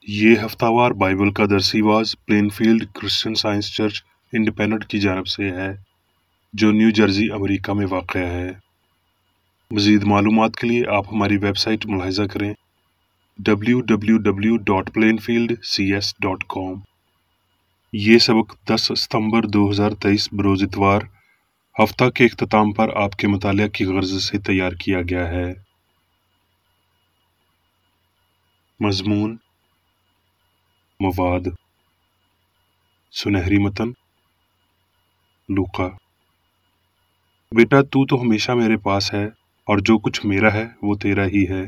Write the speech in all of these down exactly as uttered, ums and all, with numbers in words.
یہ ہفتہ وار بائبل کا درسی واز Plainfield Christian Science Church Independent کی جانب سے ہے جو نیو جرسی امریکہ میں واقع ہے۔ مزید معلومات کے لیے آپ ہماری ویب سائٹ ملاحظہ کریں W W W dot Plainfield C S dot com. یہ سبق دس ستمبر دو ہزار تیئیس بروز اتوار ہفتہ کے اختتام پر آپ کے مطالعہ کی غرض سے تیار کیا گیا ہے۔ مضمون، مواد، سنہری متن، لوقا۔ بیٹا تو تو ہمیشہ میرے پاس ہے اور جو کچھ میرا ہے وہ تیرا ہی ہے۔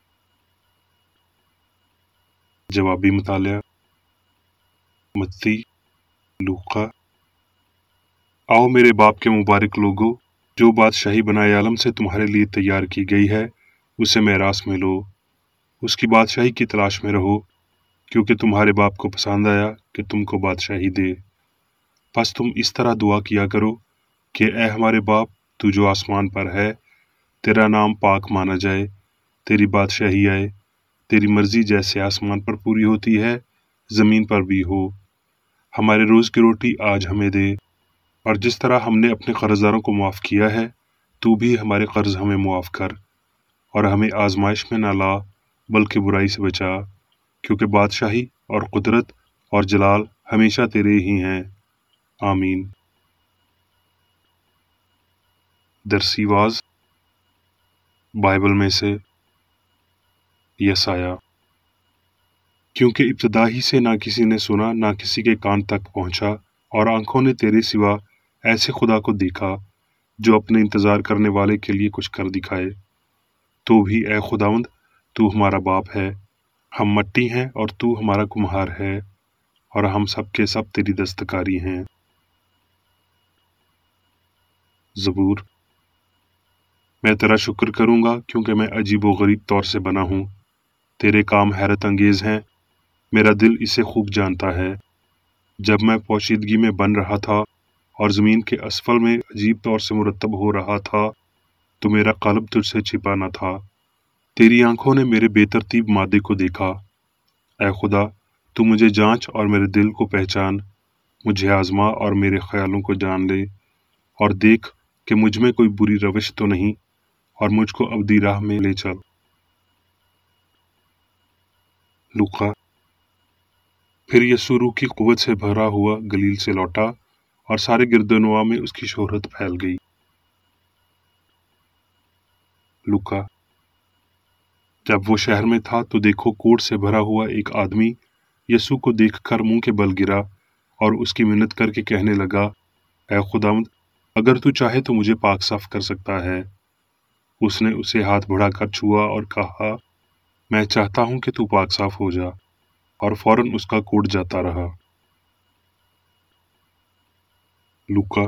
جوابی مطالعہ، متی، لوقا۔ آؤ میرے باپ کے مبارک لوگو، جو بادشاہی بنائے عالم سے تمہارے لیے تیار کی گئی ہے اسے میراث میں لو، اس کی بادشاہی کی تلاش میں رہو، کیونکہ تمہارے باپ کو پسند آیا کہ تم کو بادشاہی دے۔ پس تم اس طرح دعا کیا کرو کہ اے ہمارے باپ تو جو آسمان پر ہے، تیرا نام پاک مانا جائے، تیری بادشاہی آئے، تیری مرضی جیسے آسمان پر پوری ہوتی ہے زمین پر بھی ہو۔ ہمارے روز کی روٹی آج ہمیں دے، اور جس طرح ہم نے اپنے قرض داروں کو معاف کیا ہے تو بھی ہمارے قرض ہمیں معاف کر، اور ہمیں آزمائش میں نہ لا بلکہ برائی سے بچا، کیونکہ بادشاہی اور قدرت اور جلال ہمیشہ تیرے ہی ہیں، آمین۔ درسی واز بائبل میں سے یسایا۔ کیونکہ ابتدا ہی سے نہ کسی نے سنا نہ کسی کے کان تک پہنچا، اور آنکھوں نے تیرے سوا ایسے خدا کو دیکھا جو اپنے انتظار کرنے والے کے لیے کچھ کر دکھائے۔ تو بھی اے خداوند تو ہمارا باپ ہے، ہم مٹی ہیں اور تو ہمارا کمہار ہے، اور ہم سب کے سب تیری دستکاری ہیں۔ زبور۔ میں تیرا شکر کروں گا کیونکہ میں عجیب و غریب طور سے بنا ہوں، تیرے کام حیرت انگیز ہیں، میرا دل اسے خوب جانتا ہے۔ جب میں پوشیدگی میں بن رہا تھا اور زمین کے اسفل میں عجیب طور سے مرتب ہو رہا تھا تو میرا قلب تجھ سے چھپا نہ تھا۔ تیری آنکھوں نے میرے بے ترتیب مادے کو دیکھا۔ اے خدا تو مجھے جانچ اور میرے دل کو پہچان، مجھے آزما اور میرے خیالوں کو جان لے، اور دیکھ کہ مجھ میں کوئی بری روش تو نہیں، اور مجھ کو ابدی راہ میں لے چل۔ لوقا۔ پھر یسوع روح کی قوت سے بھرا ہوا گلیل سے لوٹا، اور سارے گرد و نواح میں اس کی شہرت پھیل گئی۔ لوقا۔ جب وہ شہر میں تھا تو دیکھو کوڑ سے بھرا ہوا ایک آدمی یسوع کو دیکھ کر منہ کے بل گرا اور اس کی منت کر کے کہنے لگا، اے خداوند اگر تو چاہے تو مجھے پاک صاف کر سکتا ہے۔ اس نے اسے ہاتھ بڑھا کر چھوا اور کہا، میں چاہتا ہوں کہ تو پاک صاف ہو جا، اور فوراً اس کا کوڑ جاتا رہا۔ لوقا۔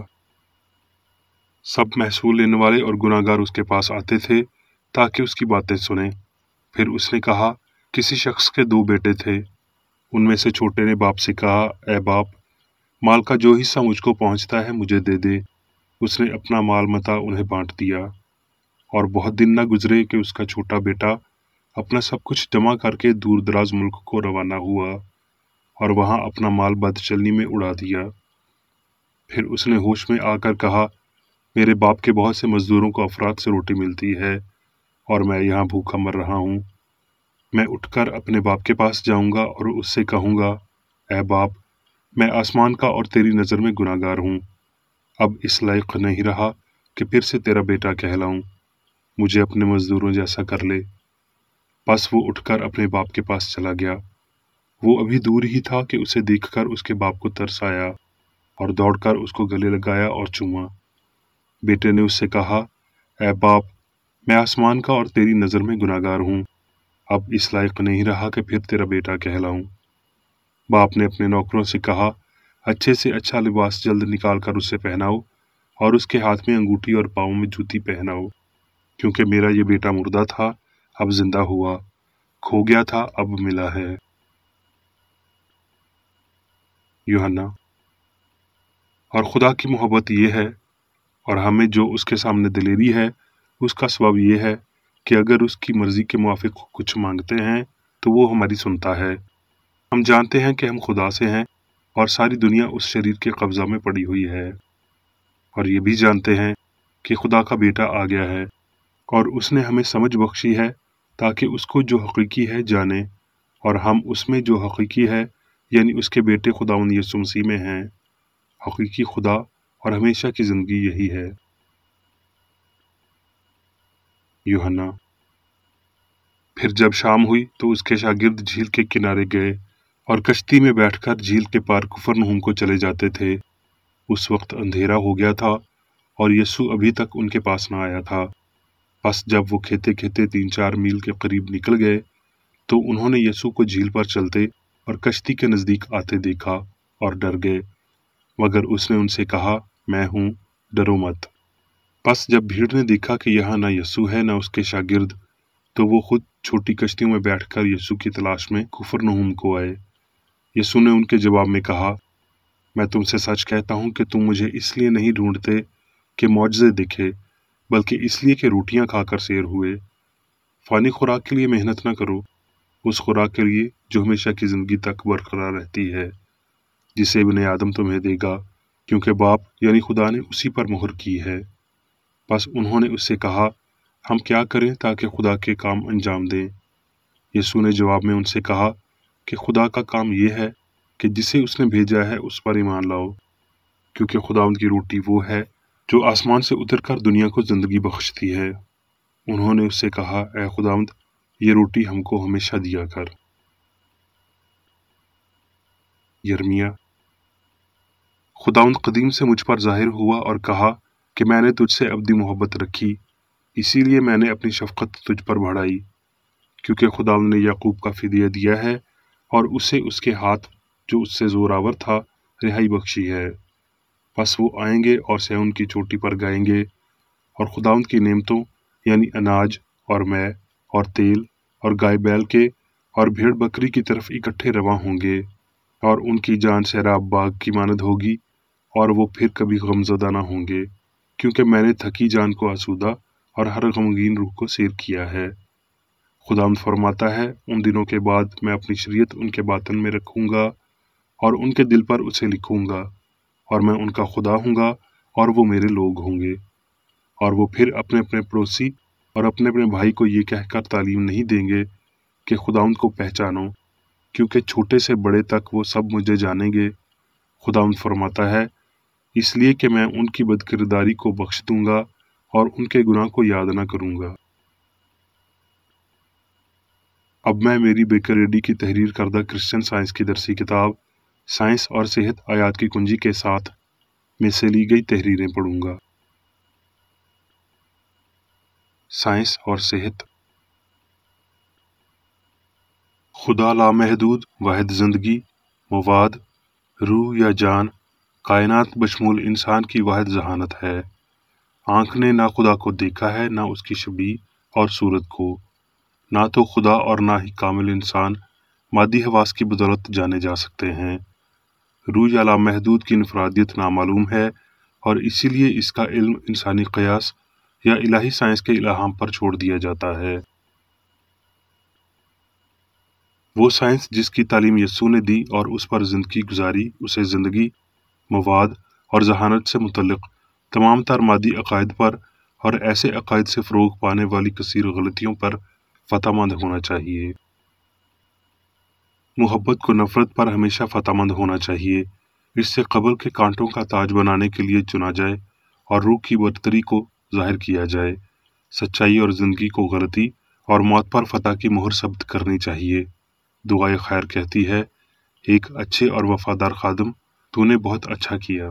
سب محصول لینے والے اور گناہ گار اس کے پاس آتے تھے تاکہ اس کی باتیں سنیں۔ پھر اس نے کہا، کسی شخص کے دو بیٹے تھے، ان میں سے چھوٹے نے باپ سے کہا، اے باپ، مال کا جو حصہ مجھ کو پہنچتا ہے مجھے دے دے۔ اس نے اپنا مال متا انہیں بانٹ دیا، اور بہت دن نہ گزرے کہ اس کا چھوٹا بیٹا اپنا سب کچھ جمع کر کے دور دراز ملک کو روانہ ہوا، اور وہاں اپنا مال بد چلنی میں اڑا دیا۔ پھر اس نے ہوش میں آ کر کہا، میرے باپ کے بہت سے مزدوروں کو افراط سے روٹی ملتی ہے، اور میں یہاں بھوکا مر رہا ہوں۔ میں اٹھ کر اپنے باپ کے پاس جاؤں گا اور اس سے کہوں گا، اے باپ، میں آسمان کا اور تیری نظر میں گناہ گار ہوں، اب اس لائق نہیں رہا کہ پھر سے تیرا بیٹا کہلاؤں، مجھے اپنے مزدوروں جیسا کر لے۔ پس وہ اٹھ کر اپنے باپ کے پاس چلا گیا۔ وہ ابھی دور ہی تھا کہ اسے دیکھ کر اس کے باپ کو ترس آیا، اور دوڑ کر اس کو گلے لگایا اور چوما۔ بیٹے نے اس سے کہا، اے باپ، میں آسمان کا اور تیری نظر میں گناہ گار ہوں، اب اس لائق نہیں رہا کہ پھر تیرا بیٹا کہلاؤں۔ باپ نے اپنے نوکروں سے کہا، اچھے سے اچھا لباس جلد نکال کر اسے پہناؤ، اور اس کے ہاتھ میں انگوٹھی اور پاؤں میں جوتی پہناؤ، کیونکہ میرا یہ بیٹا مردہ تھا اب زندہ ہوا، کھو گیا تھا اب ملا ہے۔ یوحنا۔ اور خدا کی محبت یہ ہے، اور ہمیں جو اس کے سامنے دلیری ہے اس کا سبب یہ ہے کہ اگر اس کی مرضی کے موافق کچھ مانگتے ہیں تو وہ ہماری سنتا ہے۔ ہم جانتے ہیں کہ ہم خدا سے ہیں اور ساری دنیا اس شریر کے قبضہ میں پڑی ہوئی ہے، اور یہ بھی جانتے ہیں کہ خدا کا بیٹا آ گیا ہے اور اس نے ہمیں سمجھ بخشی ہے تاکہ اس کو جو حقیقی ہے جانے، اور ہم اس میں جو حقیقی ہے یعنی اس کے بیٹے خداوند یسوع مسیح میں ہیں۔ حقیقی خدا اور ہمیشہ کی زندگی یہی ہے۔ یوحنا۔ پھر جب شام ہوئی تو اس کے شاگرد جھیل کے کنارے گئے اور کشتی میں بیٹھ کر جھیل کے پار کفرنہوم کو چلے جاتے تھے۔ اس وقت اندھیرا ہو گیا تھا اور یسوع ابھی تک ان کے پاس نہ آیا تھا۔ پس جب وہ کھیتے کھیتے تین چار میل کے قریب نکل گئے تو انہوں نے یسوع کو جھیل پر چلتے اور کشتی کے نزدیک آتے دیکھا اور ڈر گئے، مگر اس نے ان سے کہا، میں ہوں، ڈرو مت۔ پس جب بھیڑ نے دیکھا کہ یہاں نہ یسوع ہے نہ اس کے شاگرد، تو وہ خود چھوٹی کشتیوں میں بیٹھ کر یسوع کی تلاش میں کفرنہوم کو آئے۔ یسوع نے ان کے جواب میں کہا، میں تم سے سچ کہتا ہوں کہ تم مجھے اس لیے نہیں ڈھونڈتے کہ معجزے دکھے، بلکہ اس لیے کہ روٹیاں کھا کر سیر ہوئے۔ فانی خوراک کے لیے محنت نہ کرو، اس خوراک کے لیے جو ہمیشہ کی زندگی تک برقرار رہتی ہے، جسے ابن آدم تمہیں دے گا، کیونکہ باپ یعنی خدا نے اسی پر مہر کی ہے۔ پس انہوں نے اس سے کہا، ہم کیا کریں تاکہ خدا کے کام انجام دیں؟ یسوع نے جواب میں ان سے کہا کہ خدا کا کام یہ ہے کہ جسے اس نے بھیجا ہے اس پر ایمان لاؤ، کیونکہ خداوند کی روٹی وہ ہے جو آسمان سے اتر کر دنیا کو زندگی بخشتی ہے۔ انہوں نے اس سے کہا، اے خداوند، یہ روٹی ہم کو ہمیشہ دیا کر۔ یرمیا۔ خداوند قدیم سے مجھ پر ظاہر ہوا اور کہا کہ میں نے تجھ سے ابدی محبت رکھی، اسی لیے میں نے اپنی شفقت تجھ پر بڑھائی، کیونکہ خداوند نے یعقوب کا فدیہ دیا ہے اور اسے اس کے ہاتھ جو اس سے زوراور تھا رہائی بخشی ہے۔ پس وہ آئیں گے اور سیون کی چوٹی پر گائیں گے اور خداوند کی نعمتوں یعنی اناج اور مے اور تیل اور گائے بیل کے اور بھیڑ بکری کی طرف اکٹھے رواں ہوں گے، اور ان کی جان سیراب باغ کی مانند ہوگی، اور وہ پھر کبھی غمزدہ نہ ہوں گے، کیونکہ میں نے تھکی جان کو آسودہ اور ہر غمگین روح کو سیر کیا ہے۔ خداوند فرماتا ہے، ان دنوں کے بعد میں اپنی شریعت ان کے باطن میں رکھوں گا اور ان کے دل پر اسے لکھوں گا، اور میں ان کا خدا ہوں گا اور وہ میرے لوگ ہوں گے۔ اور وہ پھر اپنے اپنے پڑوسی اور اپنے اپنے بھائی کو یہ کہہ کر تعلیم نہیں دیں گے کہ خداوند کو پہچانو، کیونکہ چھوٹے سے بڑے تک وہ سب مجھے جانیں گے۔ خداوند فرماتا ہے، اس لیے کہ میں ان کی بدکرداری کو بخش دوں گا اور ان کے گناہ کو یاد نہ کروں گا۔ اب میں میری بیکر ایڈی کی تحریر کردہ کرسچن سائنس کی درسی کتاب سائنس اور صحت آیات کی کنجی کے ساتھ میں سے لی گئی تحریریں پڑھوں گا۔ سائنس اور صحت۔ خدا لامحدود واحد زندگی، مواد، روح یا جان، کائنات بشمول انسان کی واحد ذہانت ہے۔ آنکھ نے نہ خدا کو دیکھا ہے نہ اس کی شبیہ اور صورت کو، نہ تو خدا اور نہ ہی کامل انسان مادی حواس کی بدولت جانے جا سکتے ہیں۔ روح یا لامحدود کی انفرادیت نامعلوم ہے اور اسی لیے اس کا علم انسانی قیاس یا الہی سائنس کے الہام پر چھوڑ دیا جاتا ہے۔ وہ سائنس جس کی تعلیم یسوع نے دی اور اس پر زندگی گزاری، اسے زندگی، مواد اور ذہانت سے متعلق تمام تر مادی عقائد پر اور ایسے عقائد سے فروغ پانے والی کثیر غلطیوں پر فتح مند ہونا چاہیے۔ محبت کو نفرت پر ہمیشہ فتح مند ہونا چاہیے، اس سے قبر کے کانٹوں کا تاج بنانے کے لیے چنا جائے اور روح کی برتری کو ظاہر کیا جائے۔ سچائی اور زندگی کو غلطی اور موت پر فتح کی مہر ثبت کرنی چاہیے۔ دعائے خیر کہتی ہے، ایک اچھے اور وفادار خادم، تو نے بہت اچھا کیا۔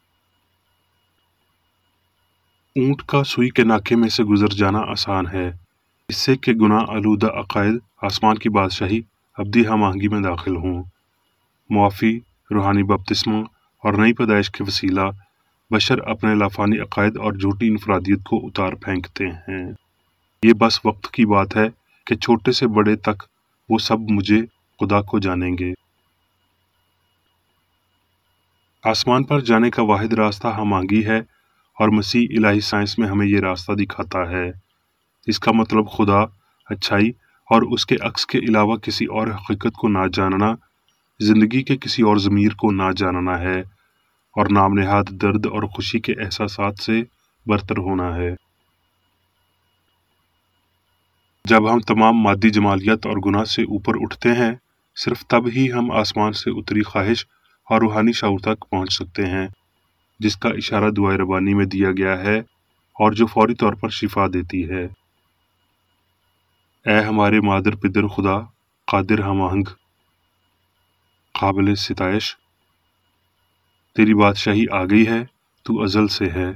اونٹ کا سوئی کے ناکے میں سے گزر جانا آسان ہے، اس سے کہ گناہ آلودہ عقائد آسمان کی بادشاہی ابدی ہم آہنگی میں داخل ہوں۔ معافی، روحانی بپتسمہ اور نئی پیدائش کے وسیلہ بشر اپنے لافانی عقائد اور جھوٹی انفرادیت کو اتار پھینکتے ہیں۔ یہ بس وقت کی بات ہے کہ چھوٹے سے بڑے تک وہ سب مجھے خدا کو جانیں گے۔ آسمان پر جانے کا واحد راستہ ہم آہنگی ہے اور مسیح الہی سائنس میں ہمیں یہ راستہ دکھاتا ہے۔ اس کا مطلب خدا، اچھائی اور اس کے عکس کے علاوہ کسی اور حقیقت کو نہ جاننا زندگی کے کسی اور ضمیر کو نہ جاننا ہے اور نام نہاد درد اور خوشی کے احساسات سے برتر ہونا ہے۔ جب ہم تمام مادی جمالیت اور گناہ سے اوپر اٹھتے ہیں، صرف تب ہی ہم آسمان سے اتری خواہش اور روحانی شعور تک پہنچ سکتے ہیں، جس کا اشارہ دعائے ربانی میں دیا گیا ہے اور جو فوری طور پر شفا دیتی ہے۔ اے ہمارے مادر پدر خدا، قادر ہم آہنگ، قابل ستائش، تیری بادشاہی آ گئی ہے، تو ازل سے ہے۔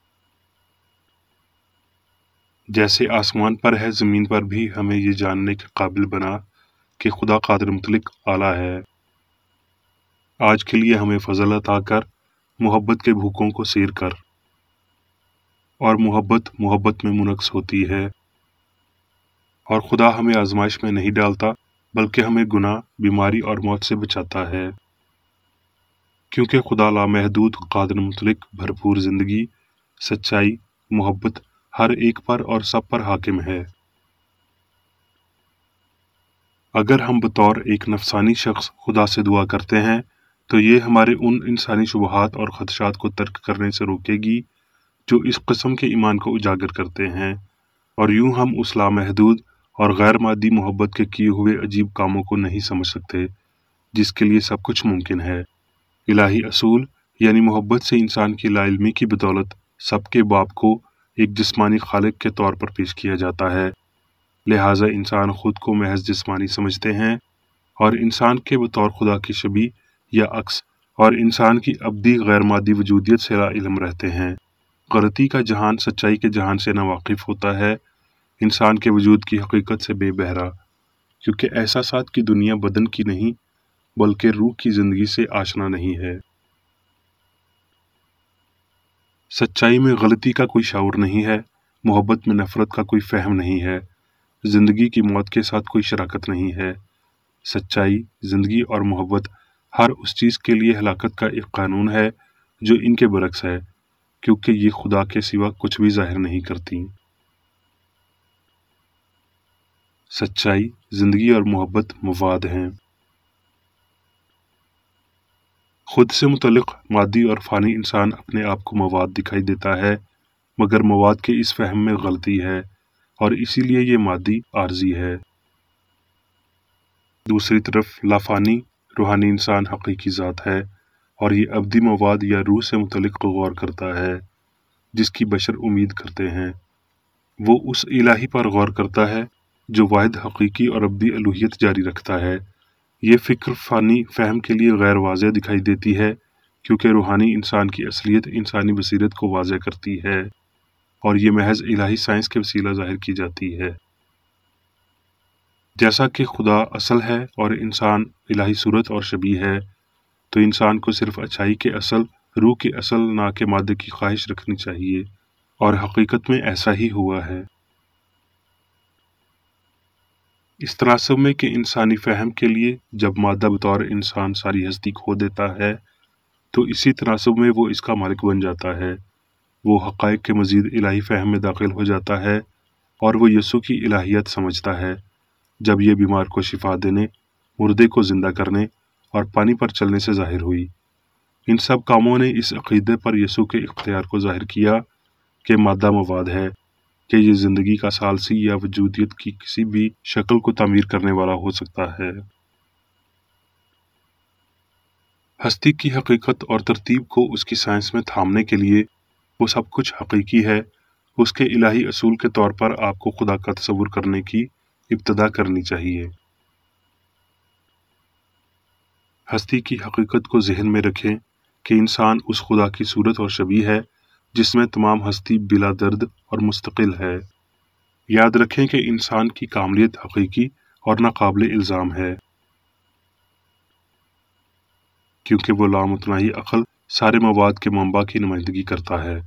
جیسے آسمان پر ہے، زمین پر بھی ہمیں یہ جاننے کے قابل بنا کہ خدا قادر مطلق اعلیٰ ہے۔ آج کے لیے ہمیں فضل عطا کر، محبت کے بھوکوں کو سیر کر، اور محبت محبت میں منعکس ہوتی ہے، اور خدا ہمیں آزمائش میں نہیں ڈالتا بلکہ ہمیں گناہ، بیماری اور موت سے بچاتا ہے، کیونکہ خدا لامحدود، قادر مطلق، بھرپور زندگی، سچائی، محبت ہر ایک پر اور سب پر حاکم ہے۔ اگر ہم بطور ایک نفسانی شخص خدا سے دعا کرتے ہیں تو یہ ہمارے ان انسانی شبہات اور خدشات کو ترک کرنے سے روکے گی جو اس قسم کے ایمان کو اجاگر کرتے ہیں، اور یوں ہم اس لامحدود اور غیر مادی محبت کے کیے ہوئے عجیب کاموں کو نہیں سمجھ سکتے جس کے لیے سب کچھ ممکن ہے۔ الہی اصول یعنی محبت سے انسان کی لا علمی کی بدولت سب کے باپ کو ایک جسمانی خالق کے طور پر پیش کیا جاتا ہے، لہٰذا انسان خود کو محض جسمانی سمجھتے ہیں اور انسان کے بطور خدا کی شبیہ یا عکس اور انسان کی ابدی غیر مادی وجودیت سے لا علم رہتے ہیں۔ غلطی کا جہان سچائی کے جہان سے ناواقف ہوتا ہے، انسان کے وجود کی حقیقت سے بے بہرا، کیونکہ احساسات کی دنیا بدن کی نہیں بلکہ روح کی زندگی سے آشنا نہیں ہے۔ سچائی میں غلطی کا کوئی شعور نہیں ہے، محبت میں نفرت کا کوئی فہم نہیں ہے، زندگی کی موت کے ساتھ کوئی شراکت نہیں ہے۔ سچائی، زندگی اور محبت ہر اس چیز کے لیے ہلاکت کا ایک قانون ہے جو ان کے برعکس ہے، کیونکہ یہ خدا کے سوا کچھ بھی ظاہر نہیں کرتی۔ سچائی، زندگی اور محبت مواد ہیں۔ خود سے متعلق مادی اور فانی انسان اپنے آپ کو مواد دکھائی دیتا ہے، مگر مواد کے اس فہم میں غلطی ہے اور اسی لیے یہ مادی عارضی ہے۔ دوسری طرف لافانی روحانی انسان حقیقی ذات ہے اور یہ ابدی مواد یا روح سے متعلق غور کرتا ہے جس کی بشر امید کرتے ہیں۔ وہ اس الہی پر غور کرتا ہے جو واحد حقیقی اور ابدی الوہیت جاری رکھتا ہے۔ یہ فکر فانی فہم کے لیے غیر واضح دکھائی دیتی ہے کیونکہ روحانی انسان کی اصلیت انسانی بصیرت کو واضح کرتی ہے اور یہ محض الہی سائنس کے وسیلہ ظاہر کی جاتی ہے۔ جیسا کہ خدا اصل ہے اور انسان الہی صورت اور شبیہ ہے، تو انسان کو صرف اچھائی کے اصل، روح کے اصل، نہ کہ مادے کی خواہش رکھنی چاہیے، اور حقیقت میں ایسا ہی ہوا ہے۔ اس تناسب میں کہ انسانی فہم کے لیے جب مادہ بطور انسان ساری ہستی کھو دیتا ہے تو اسی تناسب میں وہ اس کا مالک بن جاتا ہے، وہ حقائق کے مزید الہی فہم میں داخل ہو جاتا ہے اور وہ یسوع کی الہیت سمجھتا ہے جب یہ بیمار کو شفا دینے، مردے کو زندہ کرنے اور پانی پر چلنے سے ظاہر ہوئی۔ ان سب کاموں نے اس عقیدے پر یسوع کے اختیار کو ظاہر کیا کہ مادہ مواد ہے، کہ یہ زندگی کا ثالثی یا وجودیت کی کسی بھی شکل کو تعمیر کرنے والا ہو سکتا ہے۔ ہستی کی حقیقت اور ترتیب کو اس کی سائنس میں تھامنے کے لیے وہ سب کچھ حقیقی ہے، اس کے الہی اصول کے طور پر آپ کو خدا کا تصور کرنے کی ابتدا کرنی چاہیے۔ ہستی کی حقیقت کو ذہن میں رکھیں کہ انسان اس خدا کی صورت اور شبیہ ہے جس میں تمام ہستی بلا درد اور مستقل ہے۔ یاد رکھیں کہ انسان کی کاملیت حقیقی اور ناقابل الزام ہے، کیونکہ وہ لامتناہی عقل سارے مواد کے منبع کی نمائندگی کرتا ہے۔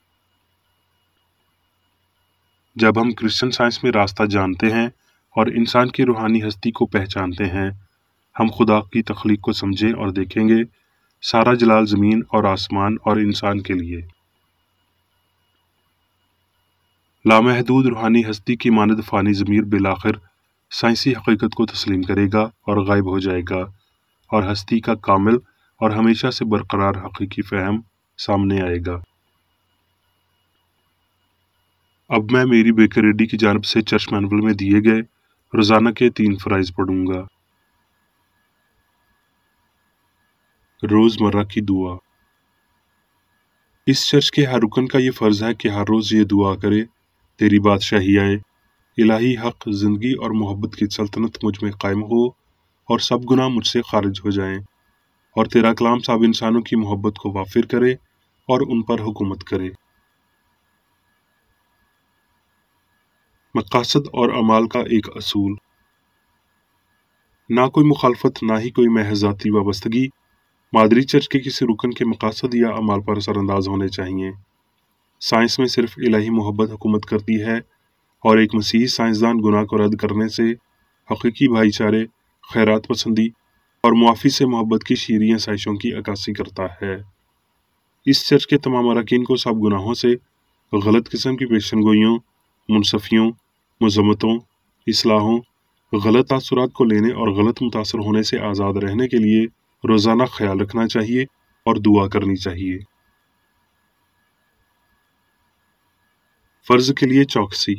جب ہم کرسچن سائنس میں راستہ جانتے ہیں اور انسان کی روحانی ہستی کو پہچانتے ہیں، ہم خدا کی تخلیق کو سمجھیں اور دیکھیں گے، سارا جلال زمین اور آسمان اور انسان کے لیے۔ لامحدود روحانی ہستی کی مانند فانی ضمیر بالآخر سائنسی حقیقت کو تسلیم کرے گا اور غائب ہو جائے گا، اور ہستی کا کامل اور ہمیشہ سے برقرار حقیقی فہم سامنے آئے گا۔ اب میں میری بیکر ریڈی کی جانب سے چرچ مینول میں دیے گئے روزانہ کے تین فرائض پڑھوں گا۔ روزمرہ کی دعا۔ اس چرچ کے ہر رکن کا یہ فرض ہے کہ ہر روز یہ دعا کرے، تیری بادشاہی آئے، الہی حق، زندگی اور محبت کی سلطنت مجھ میں قائم ہو اور سب گناہ مجھ سے خارج ہو جائیں، اور تیرا کلام سب انسانوں کی محبت کو وافر کرے اور ان پر حکومت کرے۔ مقاصد اور اعمال کا ایک اصول۔ نہ کوئی مخالفت، نہ ہی کوئی محض ذاتی وابستگی مادری چرچ کے کسی رکن کے مقاصد یا اعمال پر اثر انداز ہونے چاہیے۔ سائنس میں صرف الہی محبت حکومت کرتی ہے، اور ایک مسیحی سائنسدان گناہ کو رد کرنے سے حقیقی بھائی چارے، خیرات پسندی اور معافی سے محبت کی شیریں سائشوں کی عکاسی کرتا ہے۔ اس چرچ کے تمام اراکین کو سب گناہوں سے، غلط قسم کی پیشن گوئیوں، منصفیوں، مذمتوں، اصلاحوں، غلط تاثرات کو لینے اور غلط متاثر ہونے سے آزاد رہنے کے لیے روزانہ خیال رکھنا چاہیے اور دعا کرنی چاہیے۔ فرض کے لیے چوکسی۔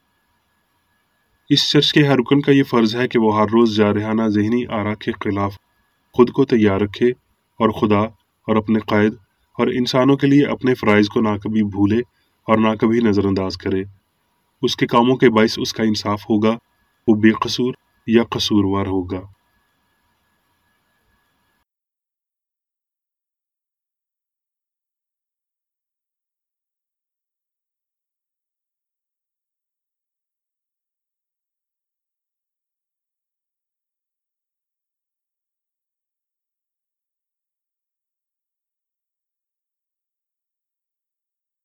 اس چرچ کے ہر رکن کا یہ فرض ہے کہ وہ ہر روز جارحانہ ذہنی آرا کے خلاف خود کو تیار رکھے اور خدا اور اپنے قائد اور انسانوں کے لیے اپنے فرائض کو نہ کبھی بھولے اور نہ کبھی نظر انداز کرے۔ اس کے کاموں کے باعث اس کا انصاف ہوگا، وہ بے قصور یا قصوروار ہوگا۔